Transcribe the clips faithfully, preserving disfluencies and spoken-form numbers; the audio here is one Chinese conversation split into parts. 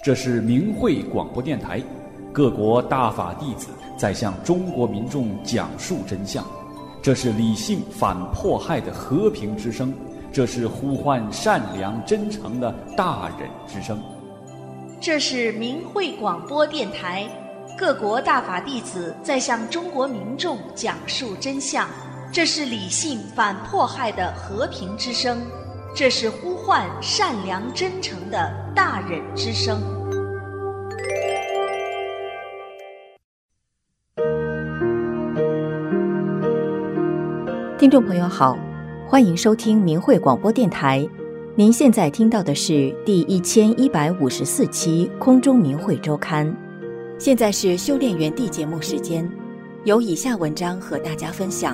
这是明慧广播电台，各国大法弟子在向中国民众讲述真相。这是理性反迫害的和平之声，这是呼唤善良真诚的大忍之声。 这是明慧广播电台，各国大法弟子在向中国民众讲述真相。这是理性反迫害的和平之声，这是呼唤善良真诚的大忍之声。 听众朋友好，欢迎收听明慧广播电台。您现在听到的是第一千一百五十四期空中明慧周刊。现在是修炼园地节目时间，有以下文章和大家分享。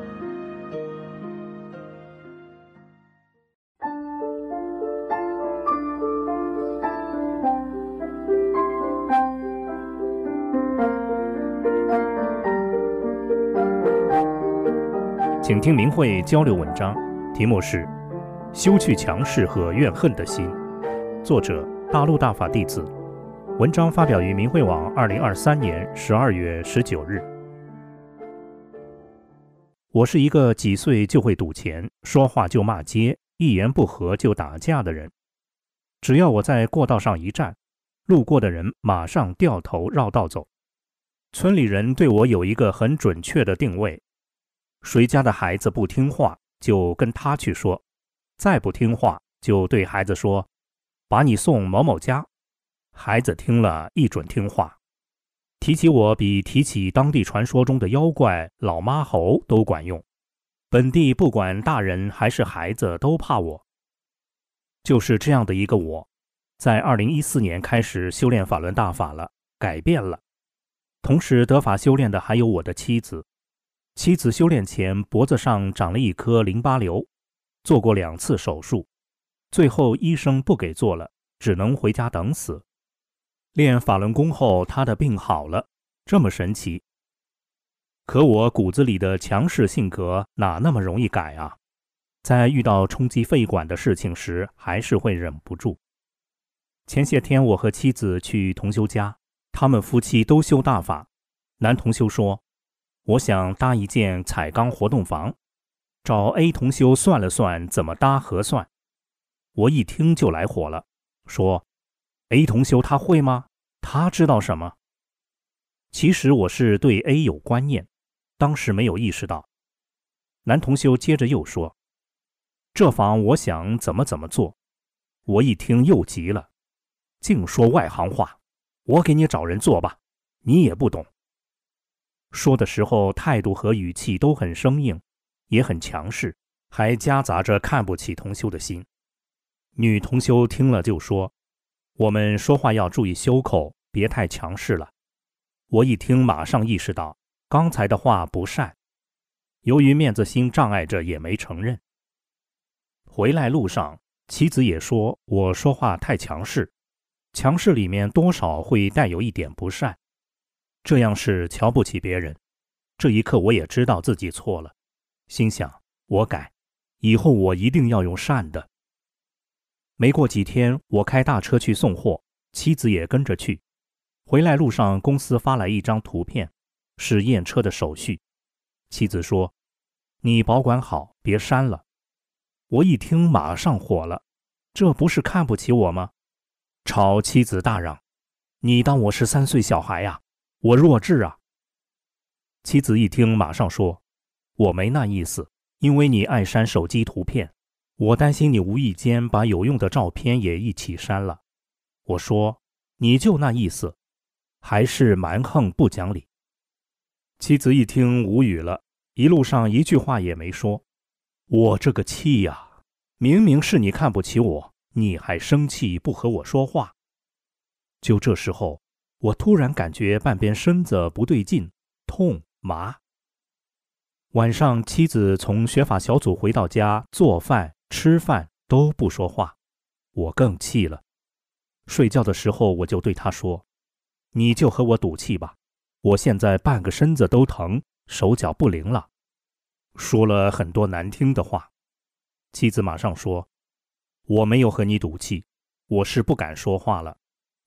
请听明慧交流文章，题目是修去强势和怨恨的心，作者大陆大法弟子。文章发表于明慧网二零二三年十二月十九日。我是一个几岁就会赌钱，说话就骂街，一言不合就打架的人。只要我在过道上一站，路过的人马上掉头绕道走。村里人对我有一个很准确的定位，谁家的孩子不听话，就跟他去说，再不听话就对孩子说，把你送某某家。孩子听了一准听话。提起我比提起当地传说中的妖怪老妈猴都管用，本地不管大人还是孩子都怕我。就是这样的一个我，在二零一四年开始修炼法轮大法了，改变了。同时得法修炼的还有我的妻子。妻子修炼前脖子上长了一颗淋巴瘤，做过两次手术，最后医生不给做了，只能回家等死。练法轮功后，他的病好了，这么神奇。可我骨子里的强势性格哪那么容易改啊？在遇到冲击肺管的事情时，还是会忍不住。前些天我和妻子去同修家，他们夫妻都修大法。男同修说，我想搭一间彩钢活动房，找 A 同修算了算怎么搭合算。我一听就来火了，说 A 同修他会吗？他知道什么？其实我是对 A 有观念，当时没有意识到。男同修接着又说，这房我想怎么怎么做。我一听又急了，净说外行话，我给你找人做吧，你也不懂。说的时候态度和语气都很生硬，也很强势，还夹杂着看不起同修的心。女同修听了就说，我们说话要注意修口，别太强势了。我一听马上意识到刚才的话不善，由于面子心障碍着也没承认。回来路上妻子也说我说话太强势，强势里面多少会带有一点不善，这样是瞧不起别人。这一刻我也知道自己错了，心想我改，以后我一定要用善的。没过几天，我开大车去送货，妻子也跟着去。回来路上公司发来一张图片，是验车的手续。妻子说，你保管好，别删了。我一听马上火了，这不是看不起我吗？朝妻子大嚷，你当我是三岁小孩呀？我弱智啊！妻子一听马上说，我没那意思，因为你爱删手机图片，我担心你无意间把有用的照片也一起删了。我说，你就那意思，还是蛮横不讲理。妻子一听无语了，一路上一句话也没说。我这个气呀，明明是你看不起我，你还生气不和我说话。就这时候，我突然感觉半边身子不对劲，痛麻。晚上妻子从学法小组回到家，做饭吃饭都不说话，我更气了。睡觉的时候我就对她说，你就和我赌气吧，我现在半个身子都疼，手脚不灵了。说了很多难听的话。妻子马上说，我没有和你赌气，我是不敢说话了，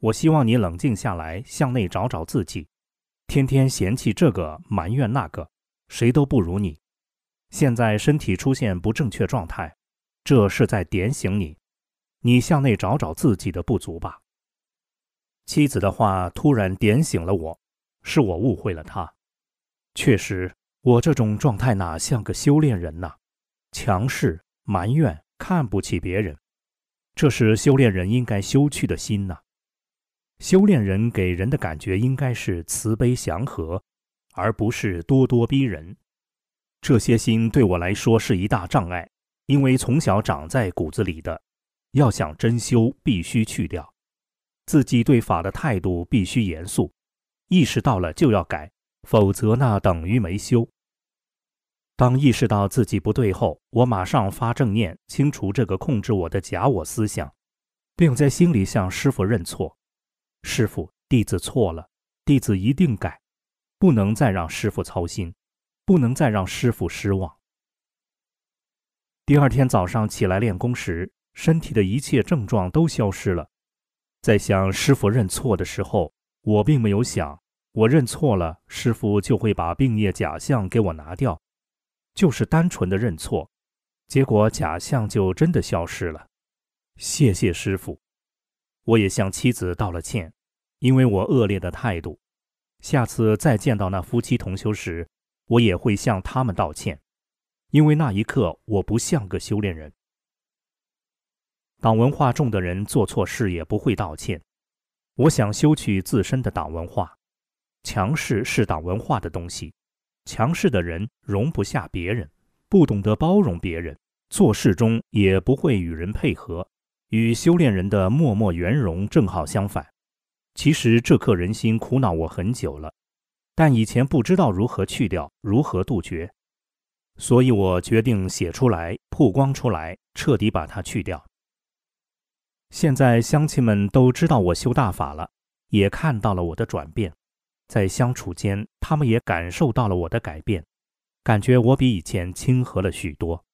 我希望你冷静下来，向内找找自己，天天嫌弃这个，埋怨那个，谁都不如你。现在身体出现不正确状态，这是在点醒你，你向内找找自己的不足吧。妻子的话突然点醒了我，是我误会了她。确实，我这种状态哪像个修炼人呐，强势、埋怨、看不起别人，这是修炼人应该修去的心呐。修炼人给人的感觉应该是慈悲祥和，而不是咄咄逼人。这些心对我来说是一大障碍，因为从小长在骨子里的，要想真修必须去掉。自己对法的态度必须严肃，意识到了就要改，否则那等于没修。当意识到自己不对后，我马上发正念，清除这个控制我的假我思想，并在心里向师父认错。师父，弟子错了，弟子一定改，不能再让师父操心，不能再让师父失望。第二天早上起来练功时，身体的一切症状都消失了。在向师父认错的时候，我并没有想，我认错了，师父就会把病业假象给我拿掉，就是单纯的认错，结果假象就真的消失了。谢谢师父。我也向妻子道了歉，因为我恶劣的态度。下次再见到那夫妻同修时，我也会向他们道歉，因为那一刻我不像个修炼人。党文化重的人做错事也不会道歉。我想修去自身的党文化。强势是党文化的东西，强势的人容不下别人，不懂得包容别人，做事中也不会与人配合，与修炼人的默默圆融正好相反。其实这颗人心苦恼我很久了，但以前不知道如何去掉，如何杜绝，所以我决定写出来，曝光出来，彻底把它去掉。现在乡亲们都知道我修大法了，也看到了我的转变，在相处间，他们也感受到了我的改变，感觉我比以前亲和了许多。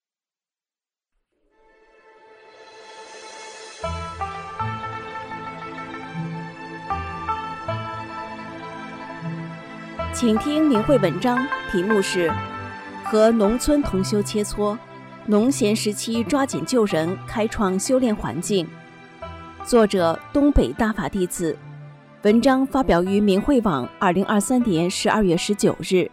请听明慧文章，题目是和农村同修切磋，农闲时期抓紧救人，开创修炼环境。作者东北大法弟子，文章发表于明慧网二零二三年十二月十九日。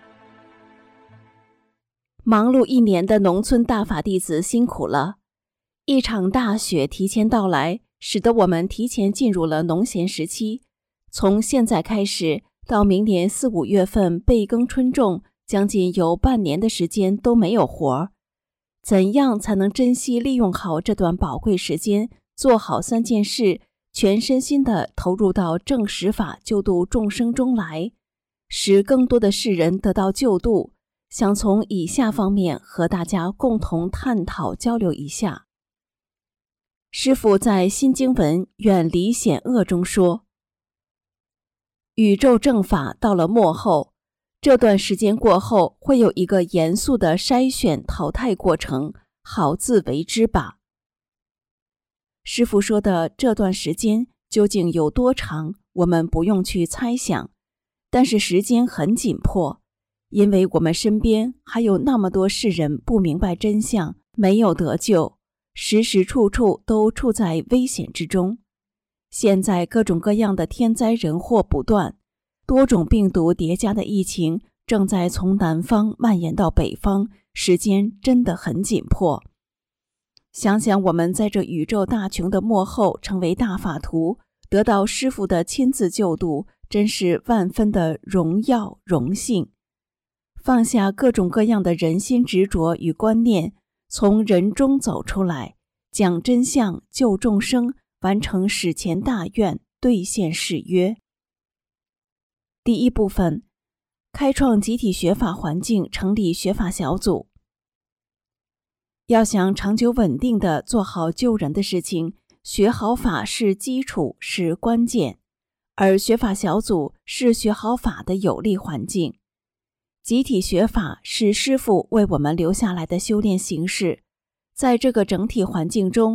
忙碌一年的农村大法弟子辛苦了，一场大雪提前到来，使得我们提前进入了农闲时期。从现在开始到明年四五月份备耕春种，将近有半年的时间都没有活儿。怎样才能珍惜利用好这段宝贵时间，做好三件事，全身心地投入到正实法救度众生中来，使更多的世人得到救度？想从以下方面和大家共同探讨交流一下。师父在新经文远离险恶中说，宇宙正法到了末后，这段时间过后会有一个严肃的筛选淘汰过程，好自为之吧。师父说的这段时间究竟有多长，我们不用去猜想，但是时间很紧迫，因为我们身边还有那么多世人不明白真相，没有得救，时时处处都处在危险之中。现在各种各样的天灾人祸不断，多种病毒叠加的疫情正在从南方蔓延到北方，时间真的很紧迫。想想我们在这宇宙大穷的末后成为大法徒，得到师父的亲自救度，真是万分的荣耀荣幸。放下各种各样的人心执着与观念，从人中走出来，讲真相，救众生，完成史前大愿，兑现誓约。第一部分，开创集体学法环境，成立学法小组。要想长久稳定地做好救人的事情，学好法是基础，是关键，而学法小组是学好法的有利环境。集体学法是师父为我们留下来的修炼形式，在这个整体环境中，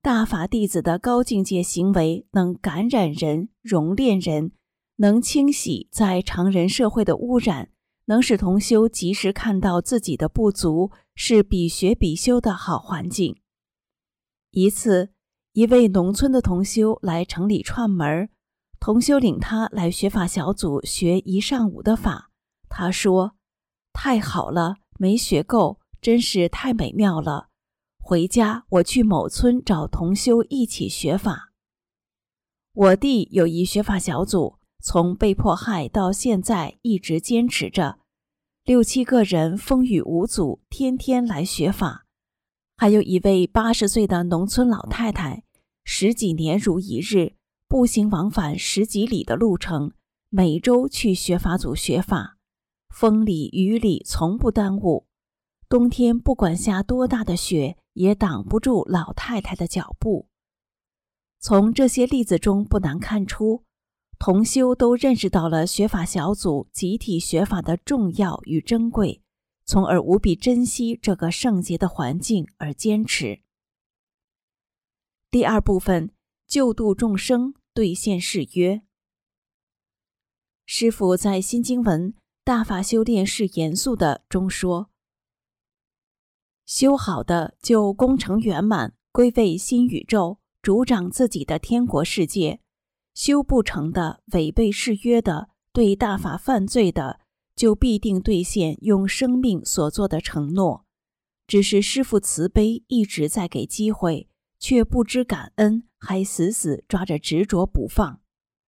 大法弟子的高境界行为能感染人、熔炼人，能清洗在常人社会的污染，能使同修及时看到自己的不足，是比学比修的好环境。一次，一位农村的同修来城里串门，同修领他来学法小组学一上午的法。他说：太好了，没学够，真是太美妙了。回家我去某村找同修一起学法。我弟有一学法小组，从被迫害到现在一直坚持着，六七个人风雨无阻，天天来学法。还有一位八十岁的农村老太太，十几年如一日，步行往返十几里的路程，每周去学法组学法，风里雨里从不耽误。冬天不管下多大的雪，也挡不住老太太的脚步。从这些例子中不难看出，同修都认识到了学法小组集体学法的重要与珍贵，从而无比珍惜这个圣洁的环境而坚持。第二部分，救度众生，兑现誓约。师父在新经文大法修炼是严肃的中说，修好的就功成圆满，归位新宇宙，主掌自己的天国世界；修不成的，违背誓约的，对大法犯罪的，就必定兑现用生命所做的承诺。只是师父慈悲一直在给机会，却不知感恩，还死死抓着执着不放。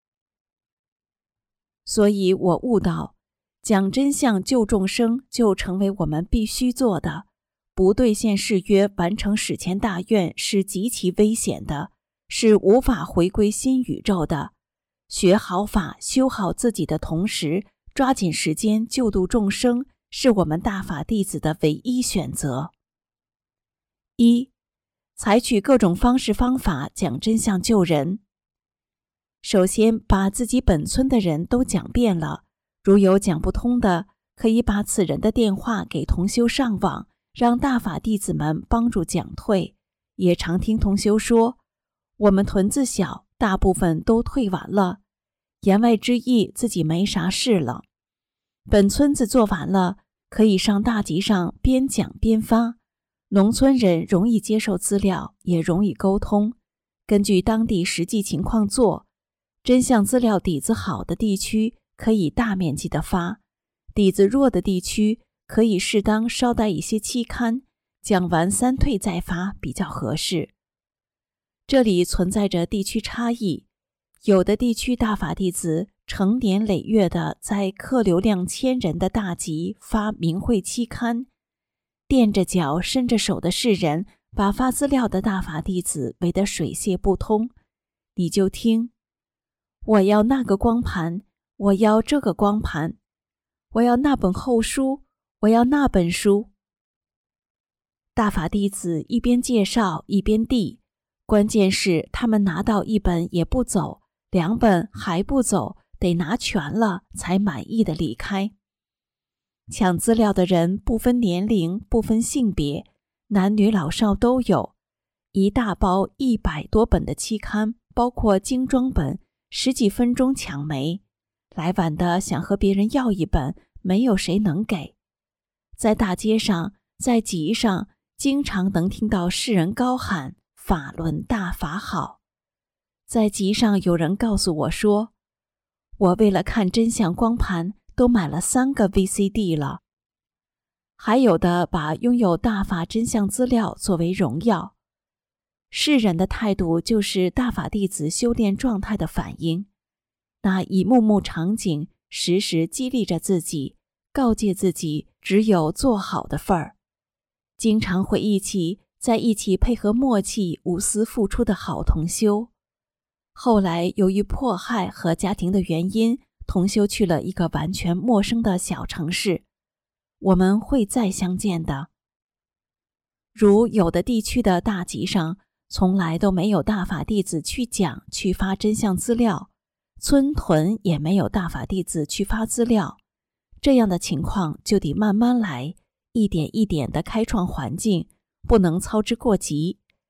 所以我悟到，讲真相救众生就成为我们必须做的。不兑现誓约，完成史前大愿是极其危险的，是无法回归新宇宙的。学好法，修好自己的同时，抓紧时间救度众生，是我们大法弟子的唯一选择。一、采取各种方式方法讲真相救人。首先把自己本村的人都讲遍了，如有讲不通的，可以把此人的电话给同修上网，让大法弟子们帮助讲退。也常听同修说，我们屯子小，大部分都退完了，言外之意自己没啥事了。本村子做完了，可以上大集上边讲边发，农村人容易接受资料，也容易沟通，根据当地实际情况做。真相资料底子好的地区可以大面积的发，底子弱的地区可以适当捎带一些期刊，讲完三退再发比较合适。这里存在着地区差异，有的地区大法弟子成年累月的在客流量千人的大集发明会期刊，垫着脚伸着手的世人把发资料的大法弟子围得水泄不通。你就听，我要那个光盘，我要这个光盘，我要那本厚书，我要那本书。大法弟子一边介绍一边递，关键是他们拿到一本也不走，两本还不走，得拿全了才满意的离开。抢资料的人不分年龄，不分性别，男女老少都有。一大包一百多本的期刊，包括精装本，十几分钟抢没。来晚的想和别人要一本，没有谁能给。在大街上，在集上，经常能听到世人高喊法轮大法好。在集上有人告诉我说，我为了看真相光盘都买了三个 V C D 了。还有的把拥有大法真相资料作为荣耀。世人的态度就是大法弟子修炼状态的反应，那一幕幕场景时时激励着自己，告诫自己只有做好的份儿。经常回忆起在一起配合默契无私付出的好同修。后来由于迫害和家庭的原因，同修去了一个完全陌生的小城市，我们会再相见的。如有的地区的大集上从来都没有大法弟子去讲去发真相资料，村屯也没有大法弟子去发资料，这样的情况就得慢慢来，一点一点地开创环境，不能操之过急。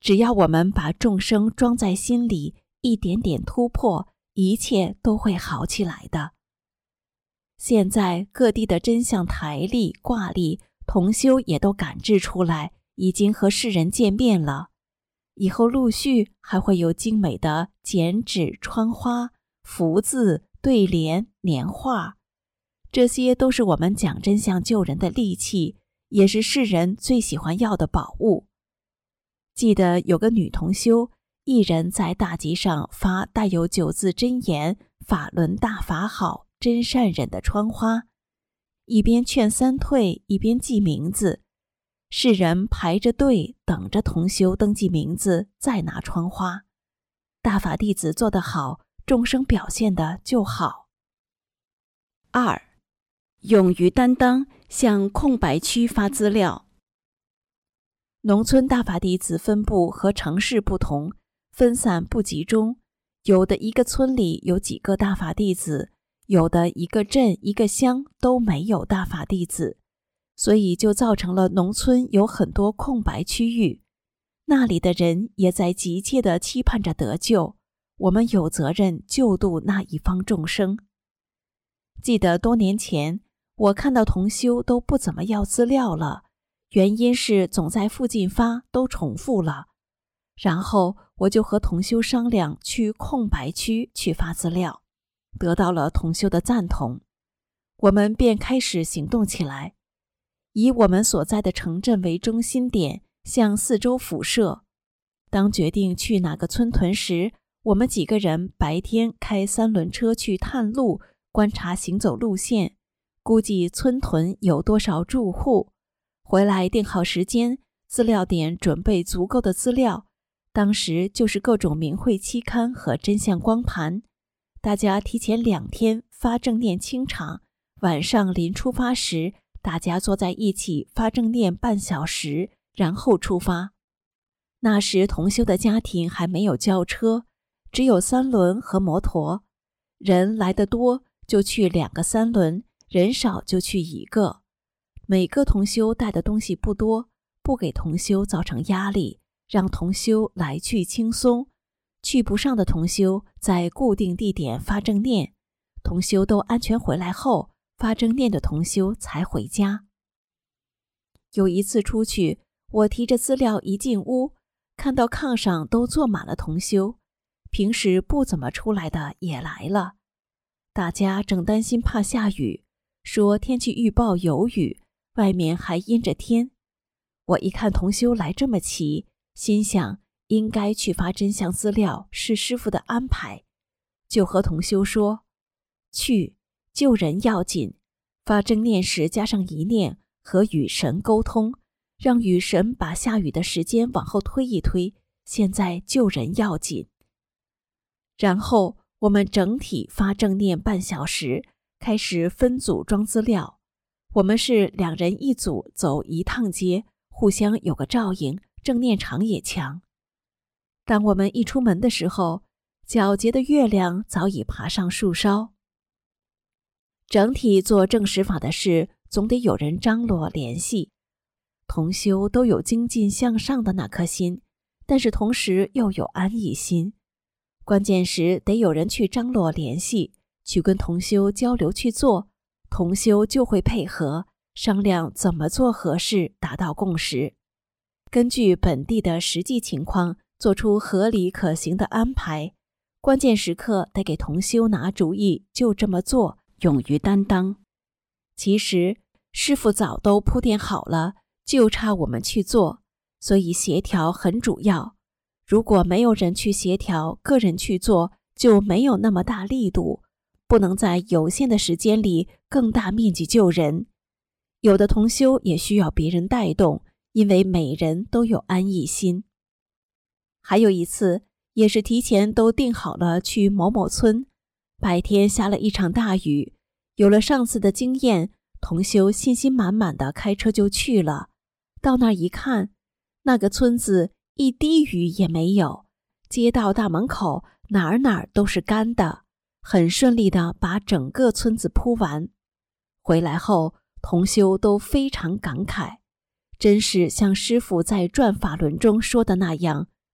只要我们把众生装在心里，一点点突破，一切都会好起来的。现在各地的真相台历、卦历，同修也都赶制出来，已经和世人见面了。以后陆续还会有精美的剪纸、穿花、福字、对联、年画，这些都是我们讲真相救人的利器，也是世人最喜欢要的宝物。记得有个女同修，一人在大集上发带有九字真言法轮大法好真善忍的穿花，一边劝三退，一边记名字，世人排着队等着同修登记名字再拿穿花。大法弟子做得好，众生表现的就好。二，勇于担当，向空白区发资料。农村大法弟子分布和城市不同，分散不集中，有的一个村里有几个大法弟子，有的一个镇一个乡都没有大法弟子，所以就造成了农村有很多空白区域，那里的人也在急切地期盼着得救，我们有责任救度那一方众生。记得多年前，我看到同修都不怎么要资料了，原因是总在附近发，都重复了。然后我就和同修商量去空白区去发资料，得到了同修的赞同，我们便开始行动起来，以我们所在的城镇为中心点，向四周辐射。当决定去哪个村屯时，我们几个人白天开三轮车去探路，观察行走路线，估计村屯有多少住户，回来定好时间，资料点准备足够的资料，当时就是各种明慧期刊和真相光盘，大家提前两天发正念清场，晚上临出发时，大家坐在一起发正念半小时，然后出发。那时同修的家庭还没有轿车，只有三轮和摩托，人来得多就去两个三轮，人少就去一个。每个同修带的东西不多，不给同修造成压力，让同修来去轻松。去不上的同修在固定地点发正念，同修都安全回来后，发正念的同修才回家。有一次出去，我提着资料一进屋，看到炕上都坐满了同修，平时不怎么出来的也来了。大家正担心怕下雨，说天气预报有雨，外面还阴着天。我一看同修来这么齐，心想应该去发真相资料是师父的安排，就和同修说，去，救人要紧，发正念时加上一念，和与神沟通，让雨神把下雨的时间往后推一推，现在救人要紧。然后我们整体发正念半小时，开始分组装资料。我们是两人一组走一趟街，互相有个照应，正念场也强。当我们一出门的时候，皎洁的月亮早已爬上树梢。整体做正实法的事，总得有人张罗联系。同修都有精进向上的那颗心，但是同时又有安逸心。关键时得有人去张罗联系，去跟同修交流去做，同修就会配合，商量怎么做合适，达到共识。根据本地的实际情况，做出合理可行的安排。关键时刻得给同修拿主意，就这么做，勇于担当。其实师父早都铺垫好了，就差我们去做，所以协调很主要。如果没有人去协调，个人去做，就没有那么大力度，不能在有限的时间里更大面积救人。有的同修也需要别人带动，因为每人都有安逸心。还有一次，也是提前都定好了去某某村，白天下了一场大雨，有了上次的经验，同修信心满满的开车就去了。到那儿一看，那个村子一滴雨也没有，街道大门口哪儿哪儿都是干的，很顺利地把整个村子铺完。回来后，同修都非常感慨，真是像师父在转法轮中说的那样，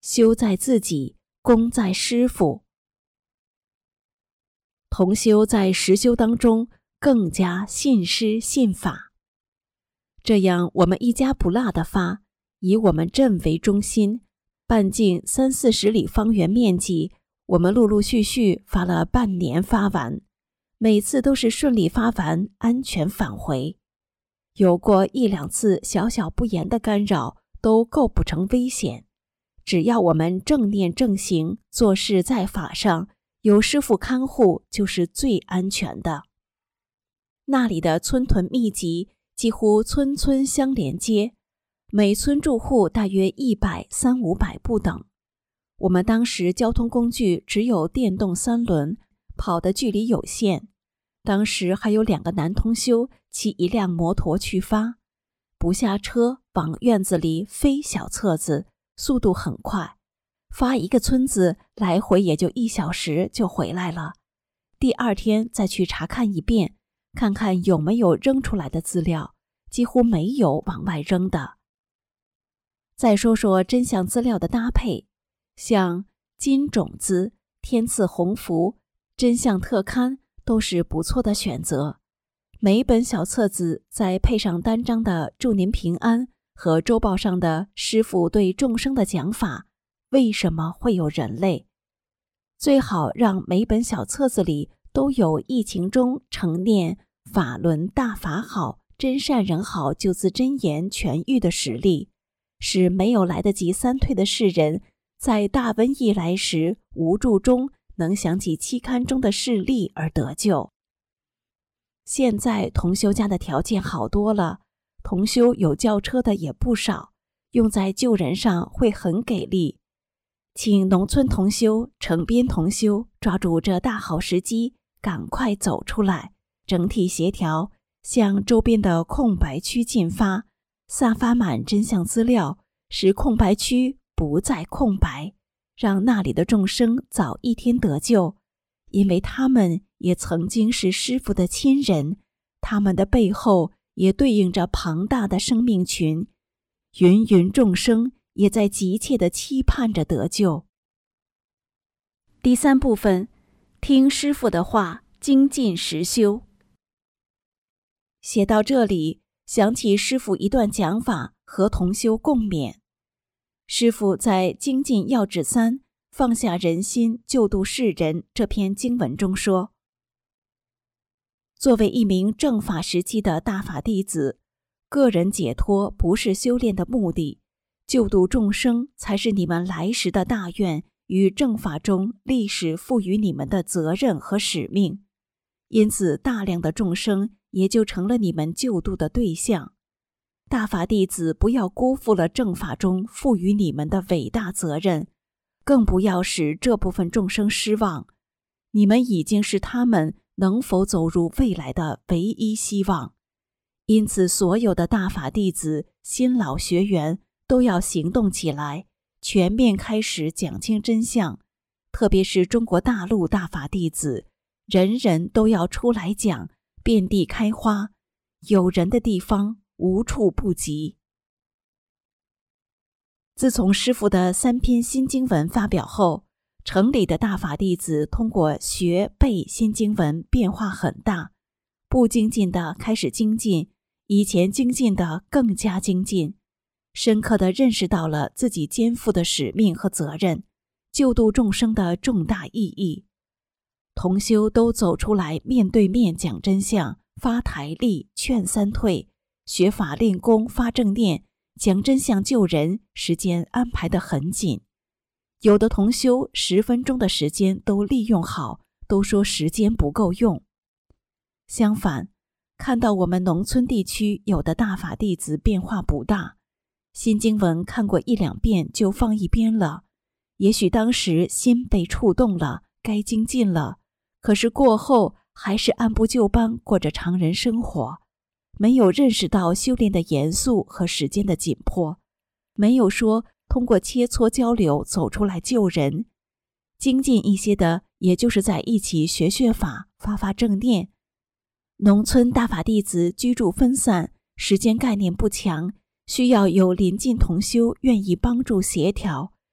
修在自己，功在师父。同修在实修当中更加信师信法，这样我们一家不落的发，以我们镇为中心，半径三四十里方圆面积，我们陆陆续续发了半年发完，每次都是顺利发完，安全返回。有过一两次小小不言的干扰，都构不成危险。只要我们正念正行，做事在法上，有师父看护，就是最安全的。那里的村屯密集，几乎村村相连接，每村住户大约一百、三五百不等。我们当时交通工具只有电动三轮，跑的距离有限。当时还有两个男同修骑一辆摩托去发，不下车往院子里飞小册子，速度很快，发一个村子来回也就一小时就回来了。第二天再去查看一遍，看看有没有扔出来的资料，几乎没有往外扔的。再说说真相资料的搭配，像金种子、天赐鸿福、真相特刊都是不错的选择。每本小册子再配上单张的祝您平安和周报上的师父对众生的讲法，为什么会有人类？最好让每本小册子里都有疫情中承念法轮大法好，真善人好救自真言痊愈的实例，使没有来得及三退的世人在大瘟疫来时无助中能想起期刊中的事例而得救。现在同修家的条件好多了，同修有轿车的也不少，用在救人上会很给力。请农村同修、城边同修抓住这大好时机，赶快走出来，整体协调，向周边的空白区进发，散发满真相资料，使空白区不再空白，让那里的众生早一天得救，因为他们也曾经是师父的亲人，他们的背后也对应着庞大的生命群，芸芸众生也在急切地期盼着得救。第三部分，听师父的话，精进实修。写到这里，想起师父一段讲法，和同修共勉。师父在《精进要旨三：放下人心，救度世人》这篇经文中说，作为一名正法时期的大法弟子，个人解脱不是修炼的目的，救度众生才是你们来时的大愿与正法中历史赋予你们的责任和使命。因此大量的众生也就成了你们救度的对象。大法弟子不要辜负了正法中赋予你们的伟大责任，更不要使这部分众生失望。你们已经是他们能否走入未来的唯一希望。因此所有的大法弟子、新老学员都要行动起来，全面开始讲清真相。特别是中国大陆大法弟子，人人都要出来讲，遍地开花，有人的地方无处不及。自从师父的三篇新经文发表后，城里的大法弟子通过学背新经文变化很大，不精进的开始精进，以前精进的更加精进，深刻地认识到了自己肩负的使命和责任，救度众生的重大意义。同修都走出来面对面讲真相，发台历，劝三退，学法练功，发正念，讲真相救人，时间安排得很紧。有的同修十分钟的时间都利用好，都说时间不够用。相反，看到我们农村地区有的大法弟子变化不大，新经文看过一两遍就放一边了，也许当时心被触动了，该精进了，可是过后还是按部就班过着常人生活，没有认识到修炼的严肃和时间的紧迫，没有说通过切磋交流走出来救人。精进一些的，也就是在一起学学法，发发正念。农村大法弟子居住分散，时间概念不强，需要有邻近同修愿意帮助协调，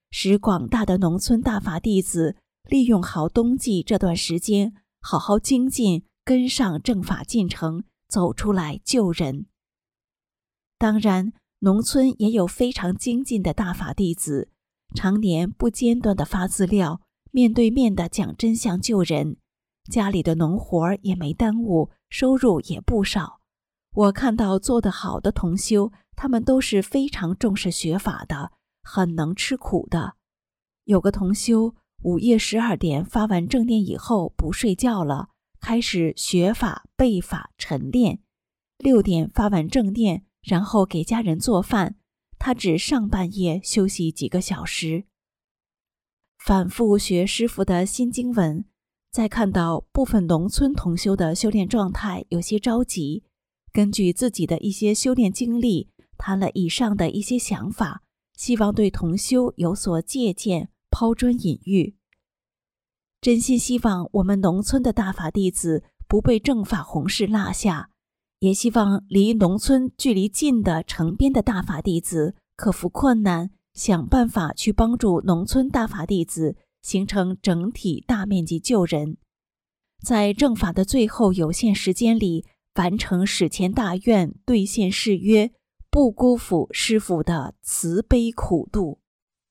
使广大的农村大法弟子利用好冬季这段时间，好好精进，跟上正法进程，走出来救人。当然，农村也有非常精进的大法弟子，常年不间断地发资料，面对面地讲真相救人，家里的农活也没耽误，收入也不少。我看到做得好的同修，他们都是非常重视学法的，很能吃苦的。有个同修午夜十二点发完正念以后不睡觉了，开始学法、背法、晨练。六点发完正念，然后给家人做饭，他只上半夜休息几个小时。反复学师父的心经文，再看到部分农村同修的修炼状态有些着急，根据自己的一些修炼经历，谈了以上的一些想法，希望对同修有所借鉴，抛砖引玉。真心希望我们农村的大法弟子不被正法弘誓落下，也希望离农村距离近的城边的大法弟子克服困难，想办法去帮助农村大法弟子形成整体大面积救人，在正法的最后有限时间里完成史前大愿，兑现誓约，不辜负师父的慈悲苦度。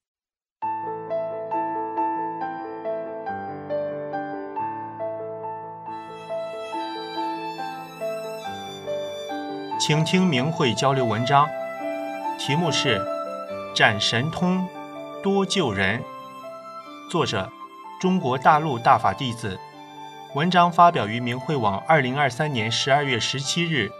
请听明慧交流文章，题目是展神通，多救人。作者：中国大陆大法弟子。文章发表于明慧网二零二三年十二月十七日。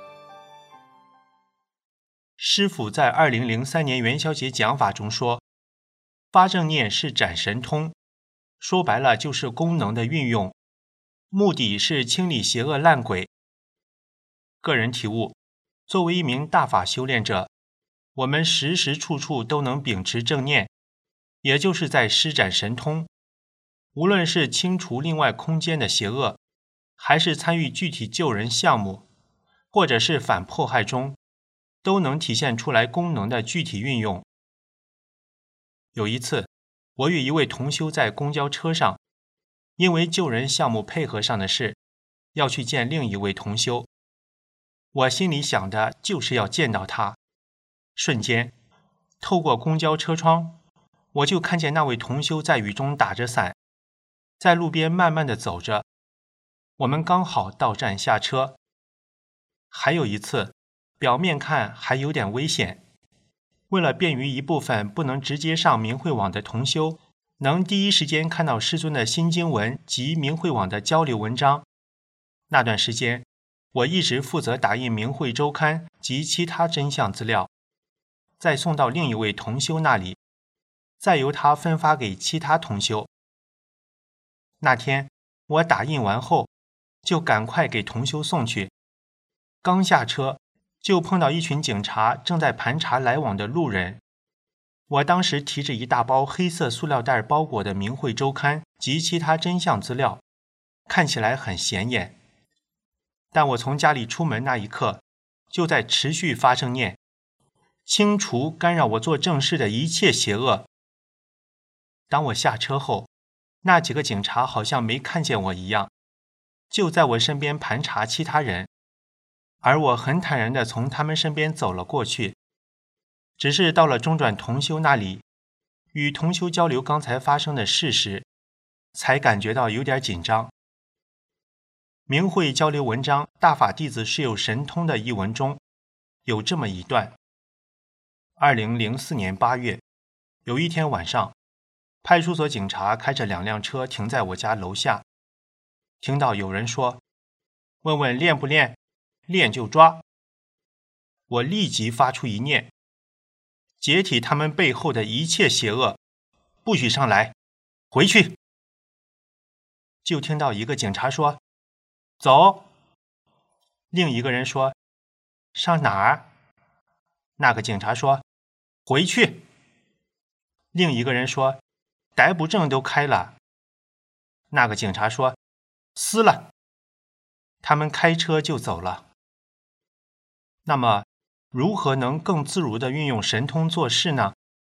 师父在二零零三年元宵节讲法中说，发正念是展神通，说白了就是功能的运用，目的是清理邪恶烂鬼。个人体悟，作为一名大法修炼者，我们时时处处都能秉持正念，也就是在施展神通。无论是清除另外空间的邪恶，还是参与具体救人项目，或者是反迫害中，都能体现出来功能的具体运用。有一次，我与一位同修在公交车上，因为救人项目配合上的事，要去见另一位同修。我心里想的就是要见到他。瞬间，透过公交车窗，我就看见那位同修在雨中打着伞，在路边慢慢地走着。我们刚好到站下车。还有一次，表面看还有点危险，为了便于一部分不能直接上明慧网的同修能第一时间看到师尊的心经文及明慧网的交流文章，那段时间我一直负责打印明慧周刊及其他真相资料，再送到另一位同修那里，再由他分发给其他同修。那天我打印完后，就赶快给同修送去。刚下车，就碰到一群警察正在盘查来往的路人。我当时提着一大包黑色塑料袋包裹的明慧周刊及其他真相资料，看起来很显眼。但我从家里出门那一刻，就在持续发正念，清除干扰我做正事的一切邪恶。当我下车后，那几个警察好像没看见我一样，就在我身边盘查其他人，而我很坦然地从他们身边走了过去。只是到了中转同修那里，与同修交流刚才发生的事时，才感觉到有点紧张。明慧交流文章大法弟子是有神通的一文中有这么一段：二零零四年八月，有一天晚上，派出所警察开着两辆车停在我家楼下，听到有人说，问问练不练，练就抓。我立即发出一念，解体他们背后的一切邪恶，不许上来，回去。就听到一个警察说，走。另一个人说，上哪儿？那个警察说，回去。另一个人说，逮捕证都开了。那个警察说，撕了。他们开车就走了。那么如何能更自如地运用神通做事呢？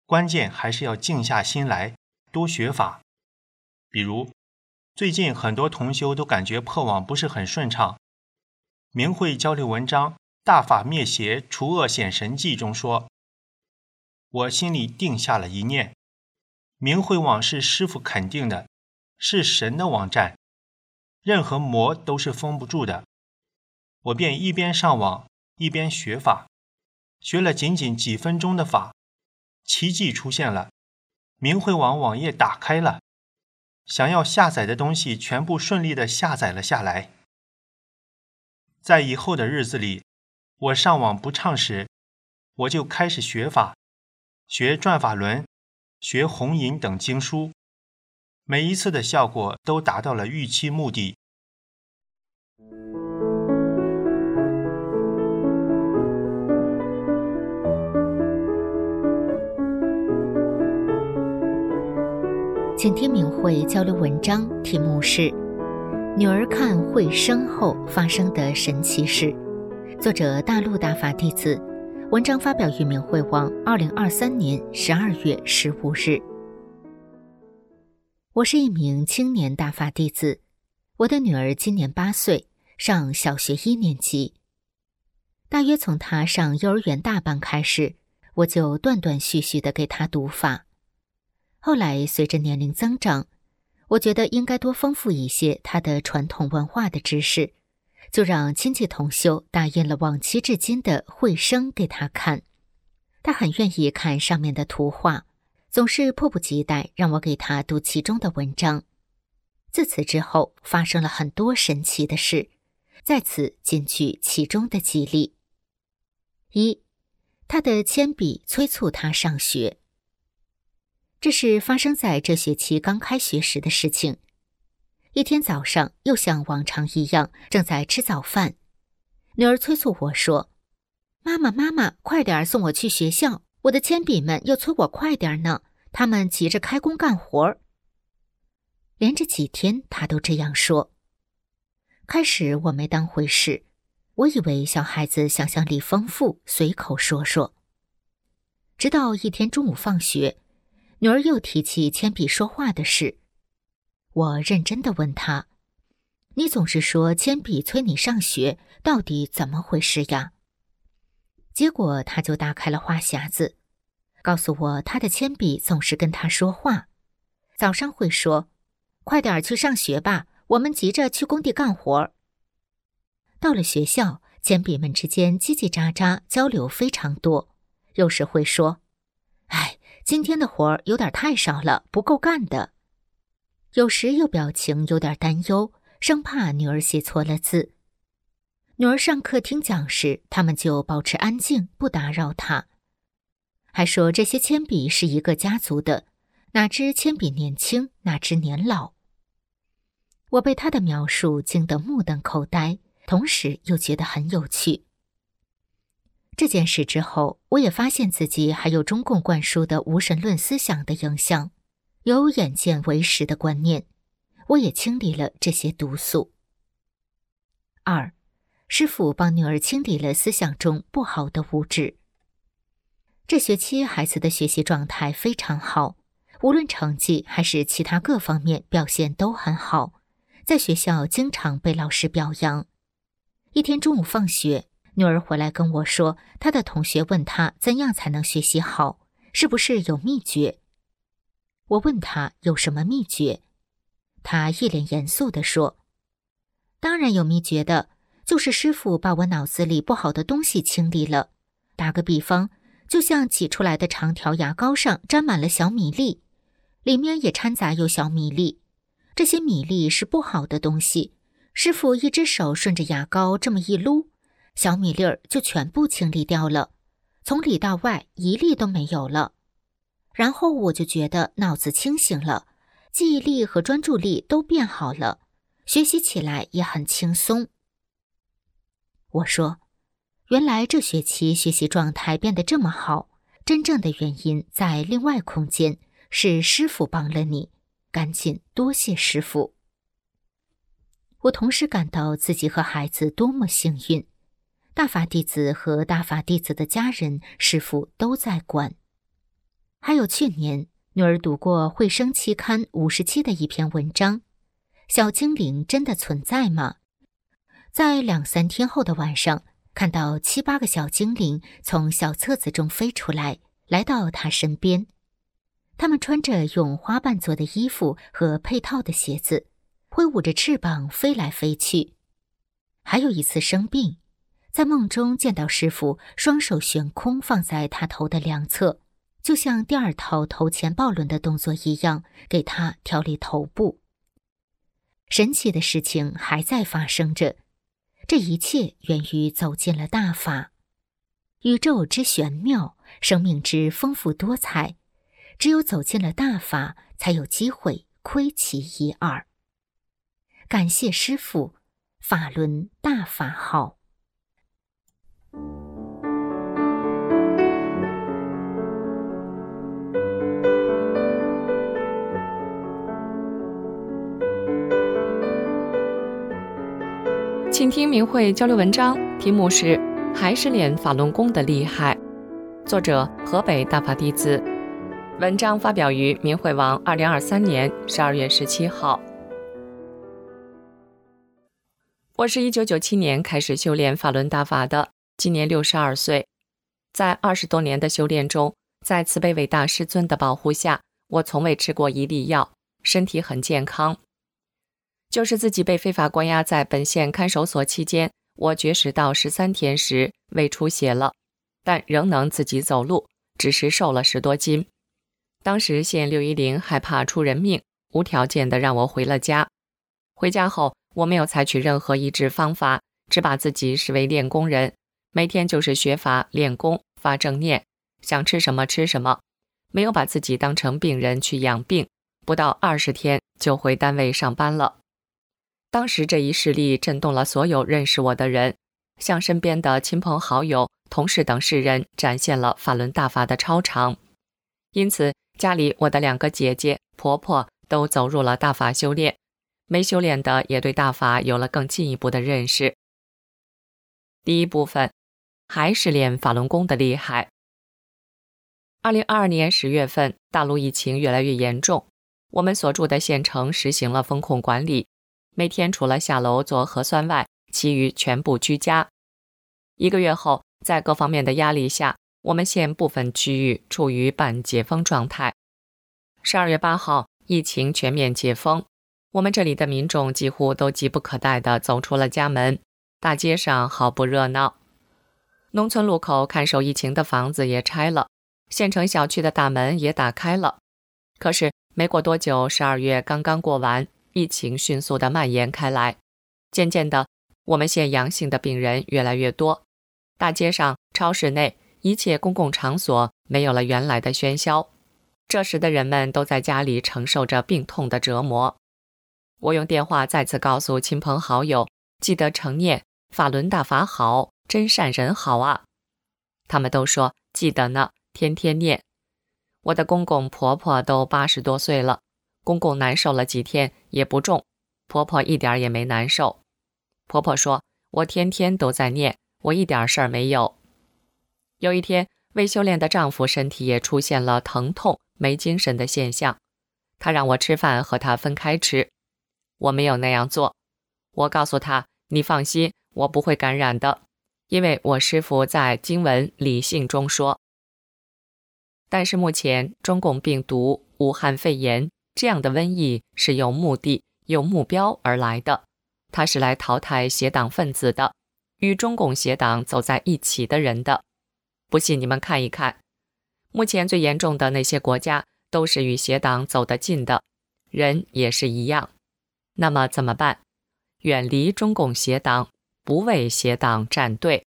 关键还是要静下心来，多学法。比如，最近很多同修都感觉破网不是很顺畅。明慧交流文章《大法灭邪除恶显神记》中说，我心里定下了一念，明慧网是师父肯定的，是神的网站，任何魔都是封不住的。我便一边上网一边学法，学了仅仅几分钟的法，奇迹出现了，明慧网网页打开了，想要下载的东西全部顺利地下载了下来。在以后的日子里，我上网不畅时，我就开始学法，学转法轮，学红引等经书，每一次的效果都达到了预期目的。 请听明慧交流文章，题目是女儿看慧生后发生的神奇事，作者大陆大法弟子，文章发表于明慧网二零二三年十二月十五日。我是一名青年大法弟子，我的女儿今年八岁，上小学一年级。大约从她上幼儿园大班开始，我就断断续续地给她读法。后来随着年龄增长，我觉得应该多丰富一些她的传统文化的知识，就让亲戚同修打印了往期至今的慧生给她看。她很愿意看上面的图画，总是迫不及待让我给她读其中的文章。自此之后，发生了很多神奇的事，在此仅举其中的几例。一，她的铅笔催促她上学。这是发生在这学期刚开学时的事情。一天早上，又像往常一样，正在吃早饭，女儿催促我说：“妈妈，妈妈，快点送我去学校，我的铅笔们又催我快点呢，他们急着开工干活。”连着几天，她都这样说。开始我没当回事，我以为小孩子想象力丰富，随口说说。直到一天中午放学，女儿又提起铅笔说话的事。我认真地问她：“你总是说铅笔催你上学，到底怎么回事呀？”结果她就打开了话匣子，告诉我她的铅笔总是跟她说话。早上会说：“快点去上学吧，我们急着去工地干活。”到了学校，铅笔们之间叽叽喳喳，交流非常多，有时会说：“哎，今天的活有点太少了，不够干的。”有时又表情有点担忧，生怕女儿写错了字。女儿上课听讲时，他们就保持安静，不打扰她。还说这些铅笔是一个家族的，哪知铅笔年轻，哪知年老。我被她的描述惊得目瞪口呆，同时又觉得很有趣。这件事之后，我也发现自己还有中共灌输的无神论思想的影响，有眼见为实的观念，我也清理了这些毒素。二，师父帮女儿清理了思想中不好的物质。这学期孩子的学习状态非常好，无论成绩还是其他各方面表现都很好，在学校经常被老师表扬。一天中午放学，女儿回来跟我说，她的同学问她怎样才能学习好，是不是有秘诀？我问她有什么秘诀，她一脸严肃地说：“当然有秘诀的，就是师父把我脑子里不好的东西清理了。打个比方，就像挤出来的长条牙膏上沾满了小米粒，里面也掺杂有小米粒，这些米粒是不好的东西。师父一只手顺着牙膏这么一撸，小米粒儿就全部清理掉了，从里到外一粒都没有了。然后我就觉得脑子清醒了，记忆力和专注力都变好了，学习起来也很轻松。”我说，原来这学期学习状态变得这么好，真正的原因在另外空间，是师父帮了你，赶紧多谢师父。我同时感到自己和孩子多么幸运，大法弟子和大法弟子的家人，师父都在管。 还有去年女儿读过《会生》期刊五十期的一篇文章，小精灵真的存在吗？在两三天后的晚上，看到七八个小精灵从小册子中飞出来，来到他身边。他们穿着用花瓣做的衣服和配套的鞋子，挥舞着翅膀飞来飞去。还有一次生病，在梦中见到师父双手悬空放在他头的两侧，就像第二套头前抱轮的动作一样，给他调理头部。神奇的事情还在发生着，这一切源于走进了大法。宇宙之玄妙，生命之丰富多彩，只有走进了大法，才有机会窥其一二。感谢师父，法轮大法好。 请听明慧交流文章，题目是《还是练法轮功的厉害》，作者河北大法弟子。文章发表于明慧网二零二三年十二月十七号。我是一九九七年开始修炼法轮大法的，今年六十二岁。在二十多年的修炼中，在慈悲伟大师尊的保护下，我从未吃过一粒药，身体很健康。就是自己被非法关押在本县看守所期间，我绝食到十三天时胃出血了，但仍能自己走路，只是瘦了十多斤。当时县六一零害怕出人命，无条件的让我回了家。回家后，我没有采取任何医治方法，只把自己视为练功人，每天就是学法练功发正念，想吃什么吃什么，没有把自己当成病人去养病。不到二十天就回单位上班了。当时这一事例震动了所有认识我的人，向身边的亲朋好友、同事等世人展现了法轮大法的超常。因此，家里我的两个姐姐、婆婆都走入了大法修炼，没修炼的也对大法有了更进一步的认识。第一部分，还是练法轮功的厉害。二零二二年十月份，大陆疫情越来越严重，我们所住的县城实行了风控管理，每天除了下楼做核酸外，其余全部居家。一个月后，在各方面的压力下，我们县部分区域处于半解封状态。十二月八号，疫情全面解封，我们这里的民众几乎都急不可待地走出了家门，大街上毫不热闹。农村路口看守疫情的房子也拆了，县城小区的大门也打开了。可是没过多久，十二月刚刚过完，疫情迅速地蔓延开来，渐渐的，我们县阳性的病人越来越多，大街上、超市内一切公共场所没有了原来的喧嚣。这时的人们都在家里承受着病痛的折磨。我用电话再次告诉亲朋好友，记得常念法轮大法好，真善人好啊。他们都说记得呢，天天念。我的公公婆婆都八十多岁了，公公难受了几天也不重，婆婆一点也没难受。婆婆说，我天天都在念，我一点事儿没有。有一天，未修炼的丈夫身体也出现了疼痛、没精神的现象，他让我吃饭和他分开吃。我没有那样做，我告诉他，你放心，我不会感染的，因为我师父在经文理性中说。但是目前中共病毒、武汉肺炎这样的瘟疫是有目的、有目标而来的，它是来淘汰邪党分子的，与中共邪党走在一起的人的。不信你们看一看，目前最严重的那些国家都是与邪党走得近的，人也是一样。那么怎么办？远离中共邪党，不为邪党站队。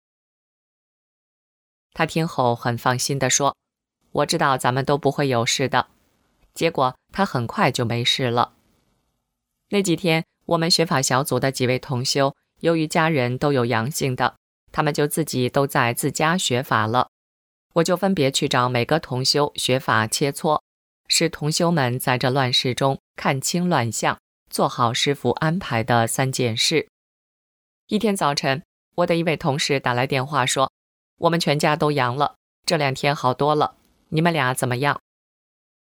他听后很放心地说，我知道咱们都不会有事的。结果他很快就没事了。那几天，我们学法小组的几位同修，由于家人都有阳性的，他们就自己都在自家学法了。我就分别去找每个同修学法切磋，使同修们在这乱世中看清乱象，做好师父安排的三件事。一天早晨，我的一位同事打来电话说，我们全家都阳了，这两天好多了，你们俩怎么样？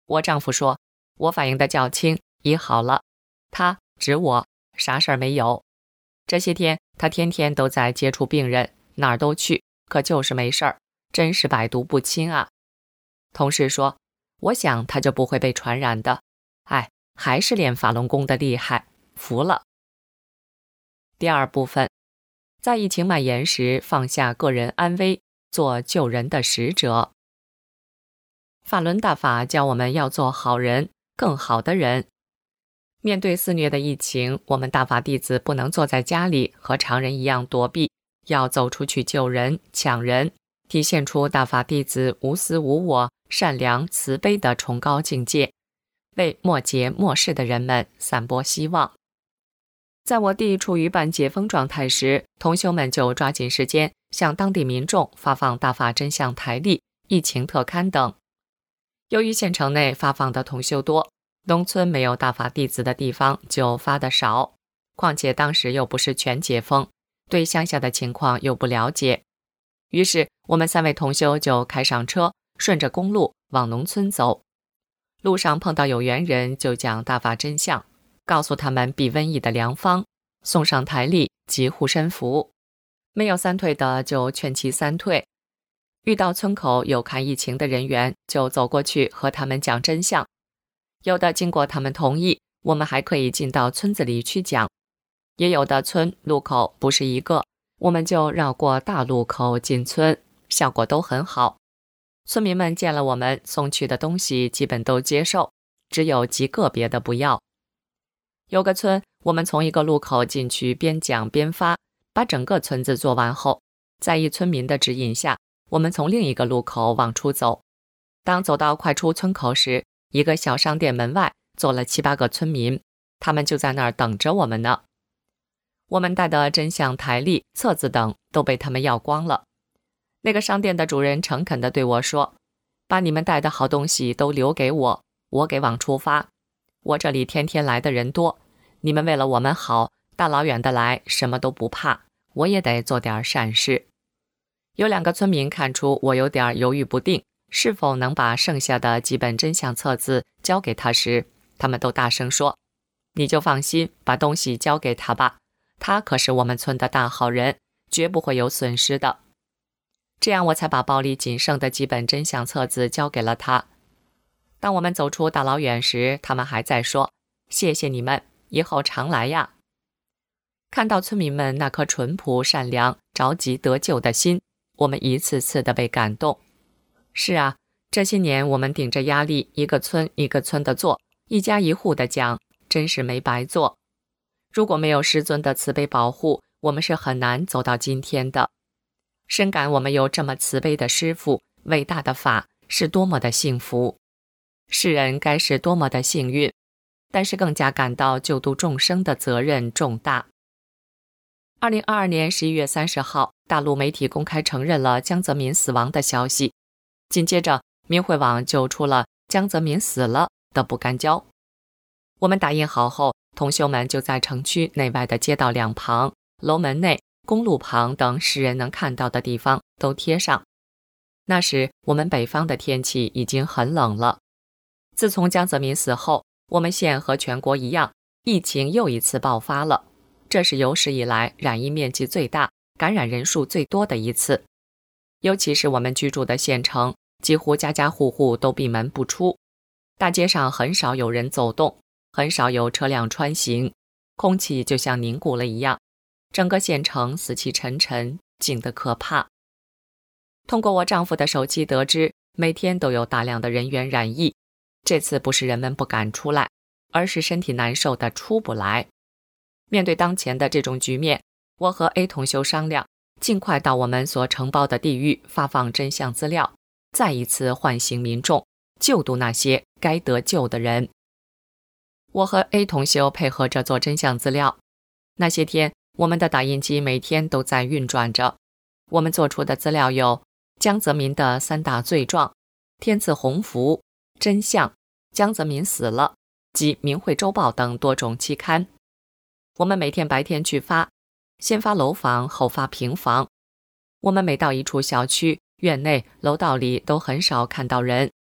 我丈夫说，我反应的较轻，医好了。他指我，啥事儿没有。这些天他天天都在接触病人，哪儿都去，可就是没事儿，真是百毒不侵啊。同事说，我想他就不会被传染的。哎，还是练法轮功的厉害，服了。第二部分，在疫情蔓延时放下个人安危，做救人的使者。法轮大法教我们要做好人，更好的人。面对肆虐的疫情，我们大法弟子不能坐在家里和常人一样躲避，要走出去救人、抢人，体现出大法弟子无私无我、善良慈悲的崇高境界，为末节末世的人们散播希望。在我地处于半解封状态时，同修们就抓紧时间向当地民众发放大法真相台历、疫情特刊等。由于县城内发放的同修多，农村没有大法弟子的地方就发得少，况且当时又不是全解封，对乡下的情况又不了解。于是我们三位同修就开上车，顺着公路往农村走。路上碰到有缘人，就讲大法真相，告诉他们避瘟疫的良方，送上台历及护身符。没有三退的就劝其三退。遇到村口有看疫情的人员，就走过去和他们讲真相。有的经过他们同意，我们还可以进到村子里去讲。也有的村路口不是一个，我们就绕过大路口进村，效果都很好。村民们见了我们送去的东西基本都接受，只有极个别的不要。有个村，我们从一个路口进去边讲边发，把整个村子做完后，在一村民的指引下，我们从另一个路口往出走。当走到快出村口时，一个小商店门外坐了七八个村民，他们就在那儿等着我们呢。我们带的真相台历、册子等都被他们要光了。那个商店的主人诚恳地对我说，把你们带的好东西都留给我，我给往出发。我这里天天来的人多，你们为了我们好，大老远的来，什么都不怕，我也得做点善事。有两个村民看出我有点犹豫不定，是否能把剩下的几本真相册子交给他时，他们都大声说，你就放心，把东西交给他吧，他可是我们村的大好人，绝不会有损失的。这样我才把包里仅剩的几本真相册子交给了他。当我们走出大老远时，他们还在说，谢谢你们，以后常来呀。看到村民们那颗淳朴善良、着急得救的心，我们一次次的被感动。是啊，这些年我们顶着压力，一个村一个村的做，一家一户的讲，真是没白做。如果没有师尊的慈悲保护，我们是很难走到今天的。深感我们有这么慈悲的师父，伟大的法，是多么的幸福。世人该是多么的幸运，但是更加感到救度众生的责任重大。二零二二年十一月三十号，大陆媒体公开承认了江泽民死亡的消息。紧接着，明慧网就出了江泽民死了的不干胶。我们打印好后，同修们就在城区内外的街道两旁、楼门内、公路旁等世人能看到的地方都贴上。那时我们北方的天气已经很冷了。自从江泽民死后，我们县和全国一样，疫情又一次爆发了。这是有史以来染疫面积最大、感染人数最多的一次。尤其是我们居住的县城，几乎家家户户都闭门不出，大街上很少有人走动，很少有车辆穿行，空气就像凝固了一样，整个县城死气沉沉，静得可怕。通过我丈夫的手机得知，每天都有大量的人员染疫。这次不是人们不敢出来，而是身体难受的出不来。面对当前的这种局面，我和 A 同修商量，尽快到我们所承包的地域发放真相资料，再一次唤醒民众，救度那些该得救的人。我和 A 同修配合着做真相资料。那些天，我们的打印机每天都在运转着。我们做出的资料有江泽民的三大罪状、天赐鸿福、真相、江泽民死了及明慧周报等多种期刊。我们每天白天去发，先发楼房，后发平房。我们每到一处小区，院内、楼道里都很少看到人。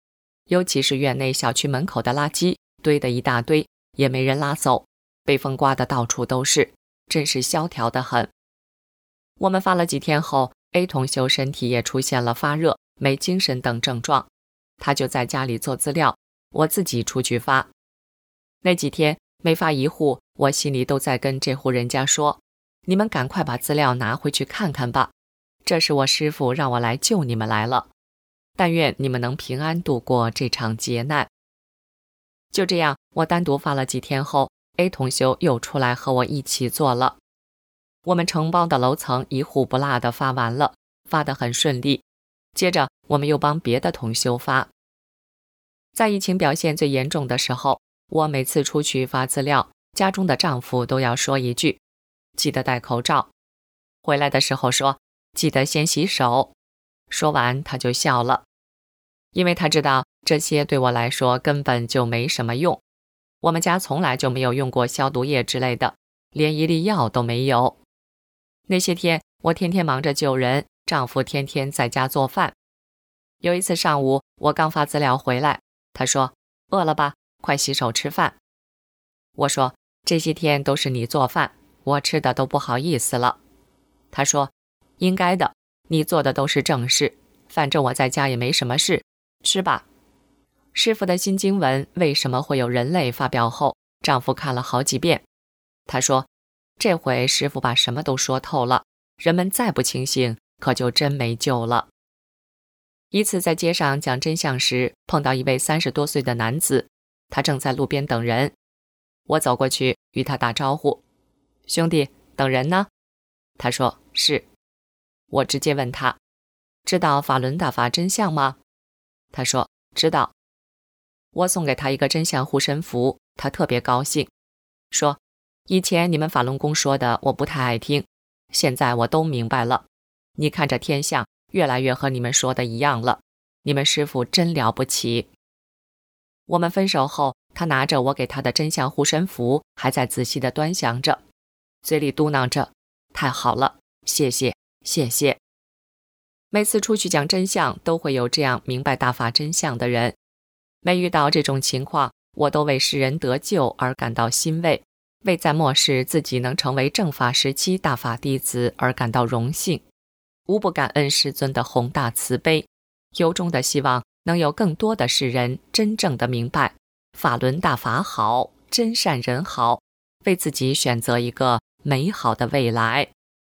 尤其是院内小区门口的垃圾堆得一大堆，也没人拉走，被风刮得到处都是，真是萧条得很。我们发了几天后， A 同修身体也出现了发热、没精神等症状，他就在家里做资料，我自己出去发。那几天每发一户，我心里都在跟这户人家说，你们赶快把资料拿回去看看吧，这是我师父让我来救你们来了，但愿你们能平安度过这场劫难。就这样，我单独发了几天后， A 同修又出来和我一起做了。我们承包的楼层一户不落地发完了，发得很顺利。接着我们又帮别的同修发。在疫情表现最严重的时候，我每次出去发资料，家中的丈夫都要说一句，记得戴口罩。回来的时候说，记得先洗手。说完他就笑了，因为他知道这些对我来说根本就没什么用。我们家从来就没有用过消毒液之类的，连一粒药都没有。那些天我天天忙着救人，丈夫天天在家做饭。有一次上午，我刚发资料回来，他说，饿了吧，快洗手吃饭。我说，这些天都是你做饭，我吃的都不好意思了。他说，应该的，你做的都是正事，反正我在家也没什么事，吃吧。师父的新经文为什么会有人类发表后，丈夫看了好几遍。他说，这回师父把什么都说透了，人们再不清醒，可就真没救了。一次在街上讲真相时，碰到一位三十多岁的男子，他正在路边等人。我走过去与他打招呼，兄弟，等人呢？他说，是。我直接问他，知道法轮大法真相吗？他说，知道。我送给他一个真相护身符，他特别高兴，说，以前你们法轮功说的我不太爱听，现在我都明白了，你看这天象越来越和你们说的一样了，你们师父真了不起。我们分手后，他拿着我给他的真相护身符，还在仔细地端详着，嘴里嘟囔着，太好了，谢谢谢谢。每次出去讲真相，都会有这样明白大法真相的人。每遇到这种情况，我都为世人得救而感到欣慰，为在末世自己能成为正法时期大法弟子而感到荣幸，无不感恩师尊的宏大慈悲，由衷的希望能有更多的世人真正的明白法轮大法好，真善人好，为自己选择一个美好的未来。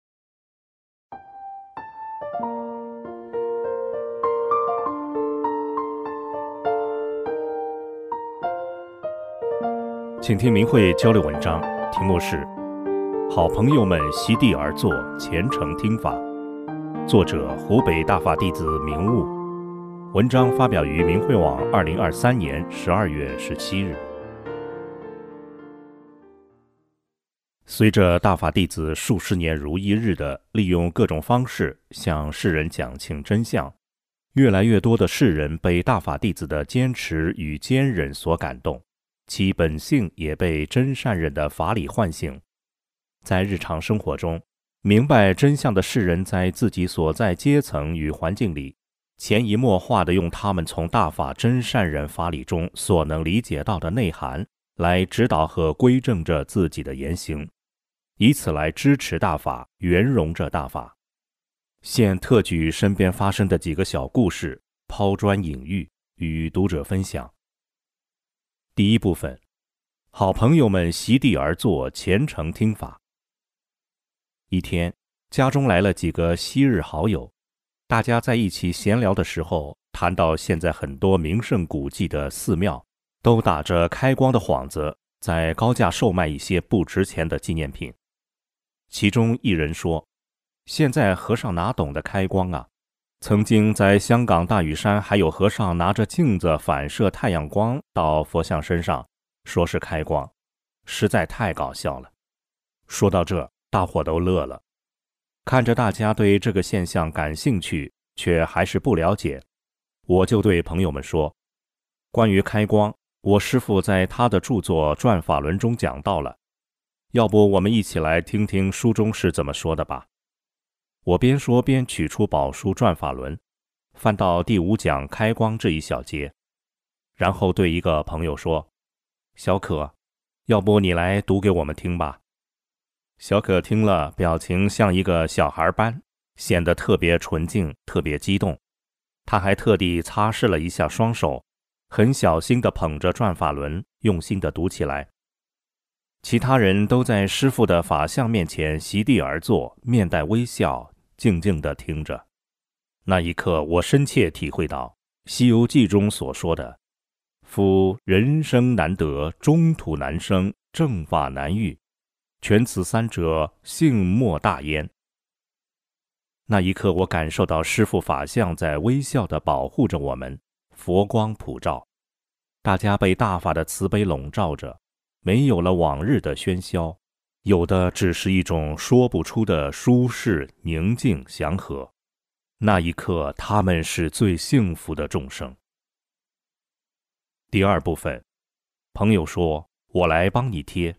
请听明慧交流文章，题目是《好朋友们席地而坐，虔诚听法》，作者湖北大法弟子明悟。文章发表于明慧网二零二三年十二月十七日。随着大法弟子数十年如一日的利用各种方式向世人讲清真相，越来越多的世人被大法弟子的坚持与坚忍所感动，其本性也被真善忍的法理唤醒。在日常生活中，明白真相的世人在自己所在阶层与环境里，潜移默化地用他们从大法真善忍法理中所能理解到的内涵来指导和规正着自己的言行，以此来支持大法，圆融着大法。现特举身边发生的几个小故事，抛砖引玉，与读者分享。第一部分，好朋友们席地而坐，虔诚听法。一天，家中来了几个昔日好友，大家在一起闲聊的时候，谈到现在很多名胜古迹的寺庙都打着开光的幌子，在高价售卖一些不值钱的纪念品。其中一人说，现在和尚哪懂得开光啊，曾经在香港大屿山还有和尚拿着镜子反射太阳光到佛像身上，说是开光，实在太搞笑了。说到这，大伙都乐了。看着大家对这个现象感兴趣，却还是不了解，我就对朋友们说，关于开光，我师父在他的著作《转法轮》中讲到了，要不我们一起来听听书中是怎么说的吧。我边说边取出宝书《转法轮》，翻到第五讲开光这一小节。 然后对一个朋友说：“小可，要不你来读给我们听吧。”小可听了，表情像一个小孩般，显得特别纯净，特别激动。他还特地擦拭了一下双手，很小心地捧着转法轮，用心地读起来。其他人都在师父的法相面前席地而坐，面带微笑，静静地听着。那一刻，我深切体会到《西游记》中所说的夫人生难得，中土难生，正法难遇，全此三者，性莫大焉。那一刻，我感受到师父法相在微笑地保护着我们，佛光普照，大家被大法的慈悲笼罩着，没有了往日的喧嚣，有的只是一种说不出的舒适、宁静、祥和。那一刻，他们是最幸福的众生。第二部分，朋友说：“我来帮你贴。”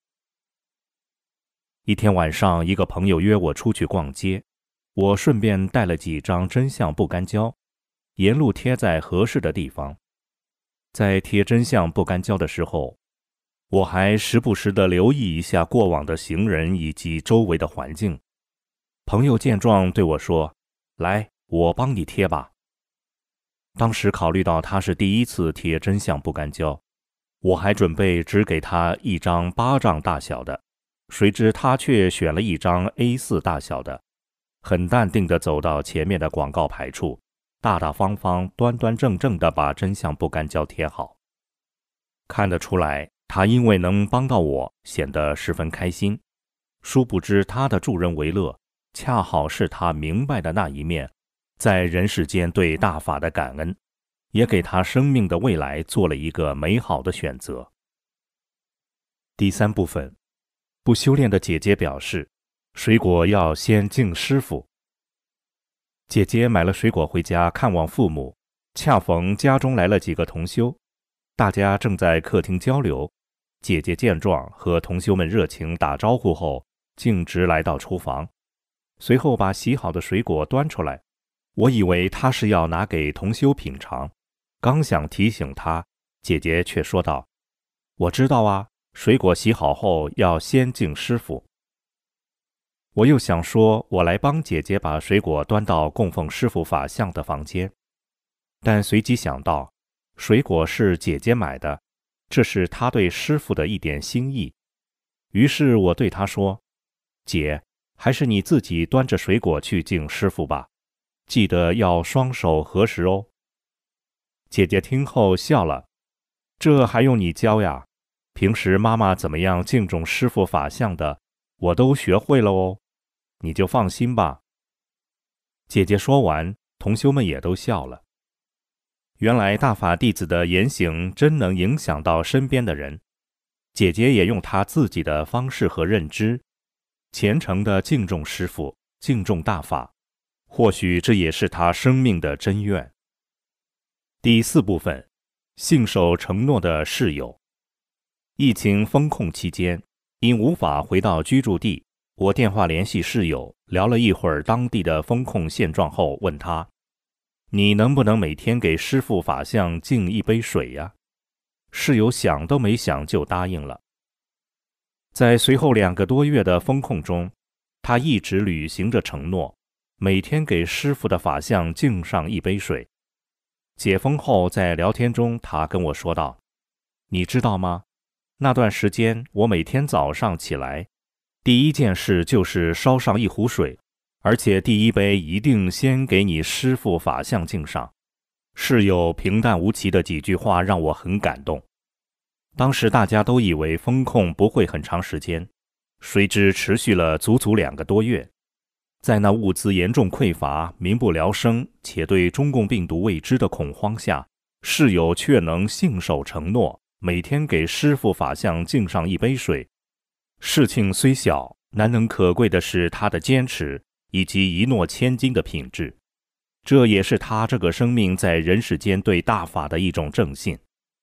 一天晚上，一个朋友约我出去逛街，我顺便带了几张真相不干胶，沿路贴在合适的地方。在贴真相不干胶的时候，我还时不时地留意一下过往的行人以及周围的环境。朋友见状对我说：“来，我帮你贴吧。”当时考虑到他是第一次贴真相不干胶，我还准备只给他一张巴掌大小的，谁知他却选了一张 A 四 大小的，很淡定地走到前面的广告牌处，大大方方、端端正正地把真相不干胶贴好。看得出来，他因为能帮到我，显得十分开心。殊不知他的助人为乐，恰好是他明白的那一面，在人世间对大法的感恩，也给他生命的未来做了一个美好的选择。第三部分，不修炼的姐姐表示，水果要先敬师父。姐姐买了水果回家看望父母，恰逢家中来了几个同修，大家正在客厅交流。姐姐见状，和同修们热情打招呼后，径直来到厨房，随后把洗好的水果端出来。我以为她是要拿给同修品尝，刚想提醒她，姐姐却说道：“我知道啊，水果洗好后要先敬师父。”我又想说，我来帮姐姐把水果端到供奉师父法像的房间，但随即想到，水果是姐姐买的，这是她对师父的一点心意。于是我对她说：“姐，还是你自己端着水果去敬师父吧，记得要双手合十哦。”姐姐听后笑了：“这还用你教呀？平时妈妈怎么样敬重师父法像的，我都学会了哦，你就放心吧。”姐姐说完，同修们也都笑了。原来大法弟子的言行真能影响到身边的人，姐姐也用她自己的方式和认知，虔诚地敬重师父，敬重大法，或许这也是她生命的真愿。第四部分，信守承诺的室友。疫情封控期间，因无法回到居住地，我电话联系室友，聊了一会儿当地的封控现状后，问他：“你能不能每天给师父法像敬一杯水呀？”室友想都没想就答应了。在随后两个多月的封控中，他一直履行着承诺，每天给师父的法像敬上一杯水。解封后，在聊天中，他跟我说道：“你知道吗？那段时间，我每天早上起来，第一件事就是烧上一壶水，而且第一杯一定先给你师父法像敬上。”室友平淡无奇的几句话让我很感动。当时大家都以为封控不会很长时间，谁知持续了足足两个多月。在那物资严重匮乏、民不聊生且对中共病毒未知的恐慌下，室友却能信守承诺，每天给师父法像敬上一杯水。事情虽小，难能可贵的是他的坚持以及一诺千金的品质，这也是他这个生命在人世间对大法的一种正信。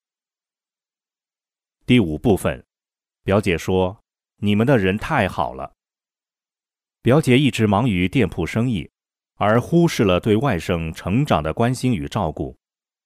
第五部分，表姐说：“你们的人太好了。”表姐一直忙于店铺生意，而忽视了对外甥成长的关心与照顾。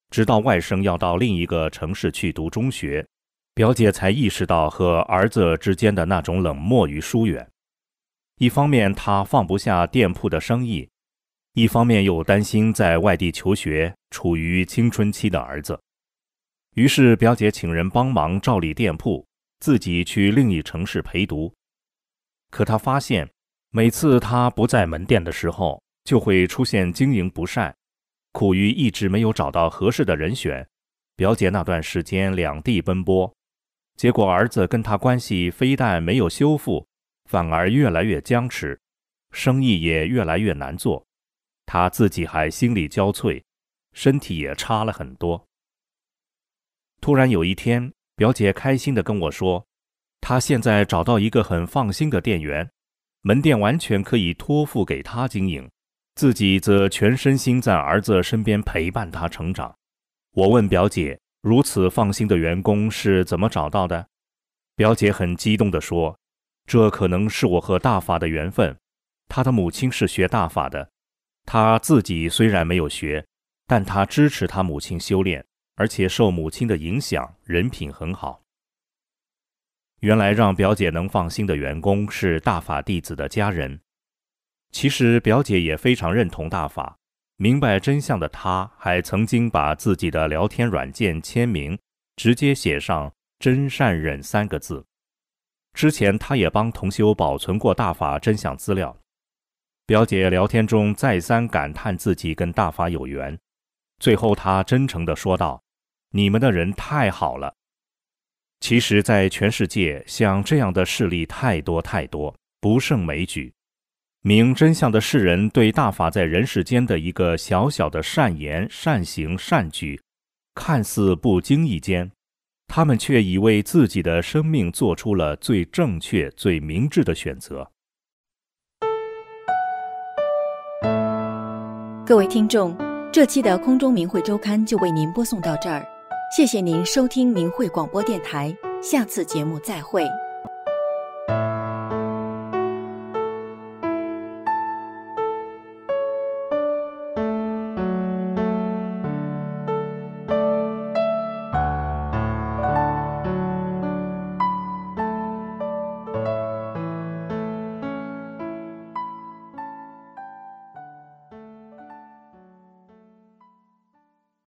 直到外甥要到另一个城市去读中学，表姐才意识到和儿子之间的那种冷漠与疏远。一方面她放不下店铺的生意，一方面又担心在外地求学处于青春期的儿子。于是表姐请人帮忙照理店铺，自己去另一城市陪读。可她发现，每次她不在门店的时候，就会出现经营不善，苦于一直没有找到合适的人选。表姐那段时间两地奔波，结果儿子跟她关系非但没有修复，反而越来越僵持，生意也越来越难做。她自己还心力交瘁，身体也差了很多。突然有一天，表姐开心地跟我说，她现在找到一个很放心的店员，门店完全可以托付给她经营，自己则全身心在儿子身边陪伴他成长。我问表姐，如此放心的员工是怎么找到的？表姐很激动地说，这可能是我和大法的缘分。他的母亲是学大法的，他自己虽然没有学，但他支持他母亲修炼，而且受母亲的影响，人品很好。原来让表姐能放心的员工是大法弟子的家人。其实表姐也非常认同大法，明白真相的她还曾经把自己的聊天软件签名直接写上真善忍三个字。之前她也帮同修保存过大法真相资料。表姐聊天中再三感叹自己跟大法有缘，最后她真诚地说道，你们的人太好了。其实在全世界像这样的事例太多太多，不胜枚举。明真相的世人对大法在人世间的一个小小的善言、善行、善举，看似不经意间，他们却已为自己的生命做出了最正确、最明智的选择。 各位听众，这期的空中明慧周刊就为您播送到这儿，谢谢您收听明慧广播电台，下次节目再会。